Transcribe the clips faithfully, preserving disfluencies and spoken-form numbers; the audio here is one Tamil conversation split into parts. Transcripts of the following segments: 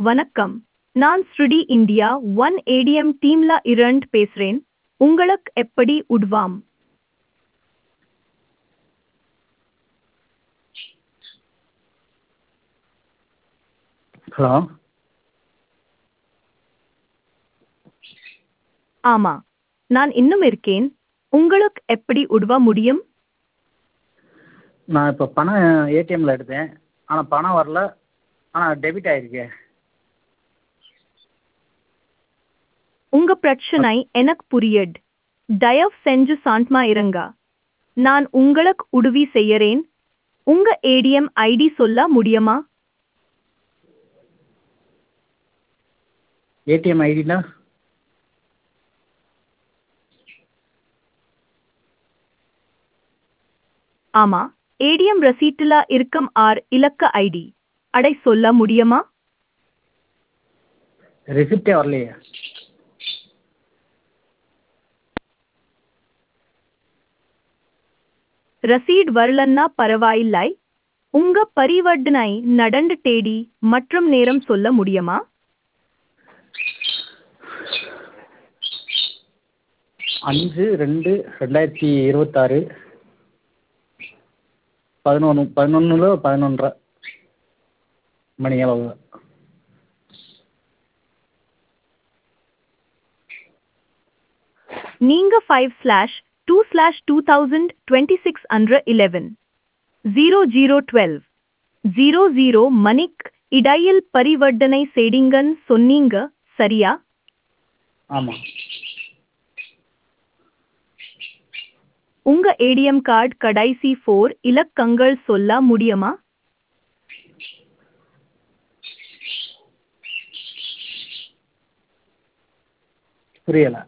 வணக்கம். நான் ஸ்ருடி இந்தியா ஒன் ஏடிஎம் டீம்ல இருந்து பேசுறேன். உங்களுக்கு எப்படி உதவலாம்? ஹலோ. ஆமா, நான் இன்னும் இருக்கேன். உங்களுக்கு எப்படி உதவ முடியும்? நான் இப்போ பணம் ஏடிஎம்ல எடுத்தேன். ஆனால் பணம் வரல. ஆனால் டெபிட் ஆயிருக்கு. உங்க பிரச்சனை எனக்கு புரியுது. தயவு செஞ்சு சாந்தமா இருங்க. நான் உங்களுக்கு உதவி செய்யறேன். உங்க ஏடிஎம் ஐடி சொல்ல முடியுமா? ஏடிஎம் ஐடினா? ஆமா, ஏடிஎம் ரசீட்டுல இருக்கும் ஆறு இலக்க ஐடி. அடை சொல்ல முடியுமா? ரெசிப்டே வரலையே. ரசீட் வரலன்னா பரவாயில்லை. உங்க பரிவர்த்தனை நடந்த தேதி மற்றும் நேரம் சொல்ல முடியுமா? அஞ்சு ரெண்டு ரெண்டாயிரத்தி இருபத்தாறு பதினொன்று பதினொன்றுல பதினொன்றரை மணி அளவு. நீங்க five slash two slash two thousand twenty six அன்று eleven zero zero twelve zero zero மணிக் இடையில் பரிவர்த்தனை செய்தீங்கன்னு சொன்னீங்க, சரியா? ஆமாம். உங்க ஏடிஎம் கார்டு கடைசி ஃபோர் இலக்கங்கள் சொல்ல முடியுமா? புரியலை.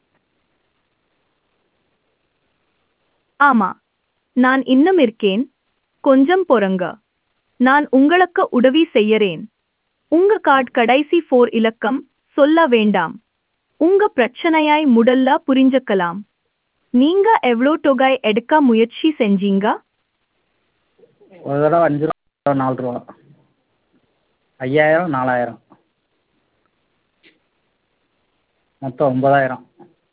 ஆமா, நான் இன்னும் இருக்கேன். கொஞ்சம் பொறுங்க. நான் உங்களுக்கு உதவி செய்யறேன். உங்க கார்டு கடைசி ஃபோர் இலக்கம் சொல்ல வேண்டாம். உங்க பிரச்சனையை முதல்ல புரிஞ்சுக்கலாம். நீங்க எவ்வளோ தொகை எடுக்க முயற்சி செஞ்சீங்க? ஒரு தடவை அஞ்சு ரூபா, நாலு ரூபா, ஐயாயிரம், நாலாயிரம், மொத்தம் ஒன்பதாயிரம்.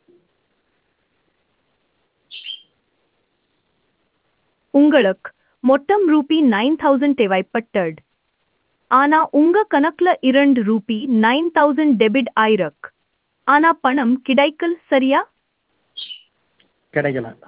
உங்களுக்கு மொத்தம் ரூபி நைன் தௌசண்ட் தேவைப்பட்டது. ஆனா உங்க கணக்குல இரண்டு ரூபி நைன் தௌசண்ட் டெபிட் ஆயிருக்கு. ஆனா பணம் கிடைக்கல், சரியா? கிடைக்கல.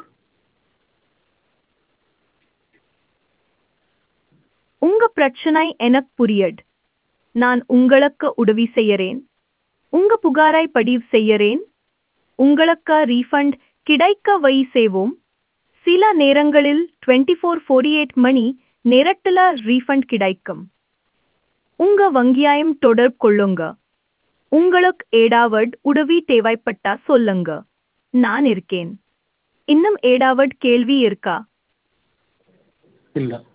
உங்க பிரச்சனை எனக்கு புரியுது. நான் உங்களுக்கு உதவி செய்யறேன். உங்க புகாரை பதிவு செய்யறேன். உங்களுக்கு ரீஃபண்ட் கிடைக்க வழி செய்வோம். சில நேரங்களில் டுவெண்ட்டி ஃபோர் ஃபோர்ட்டி எயிட் மணி நேரத்துல ரீஃபண்ட் கிடைக்கும். உங்க வங்கியாயம் தொடர்பு கொள்ளுங்க. உங்களுக்கு ஏதாவது உதவி தேவைப்பட்டா சொல்லுங்க. நான் இருக்கேன். இன்னும் ஏதாவது கேள்வி இருக்கா? இல்லை.